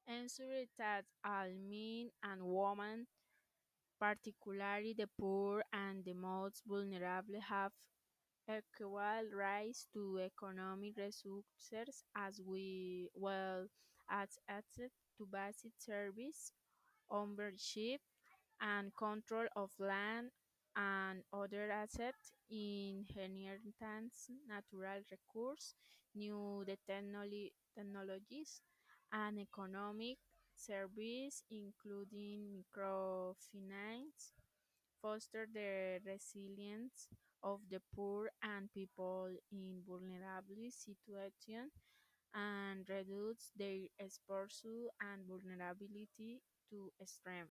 ensuring that all men and women, particularly the poor and the most vulnerable, have equal rights to economic resources as well as access to basic service, ownership and control of land and other assets, inheritance, natural resources, new technologies, and economic services, including microfinance, foster the resilience of the poor and people in vulnerable situations, and reduce their exposure and vulnerability to extreme.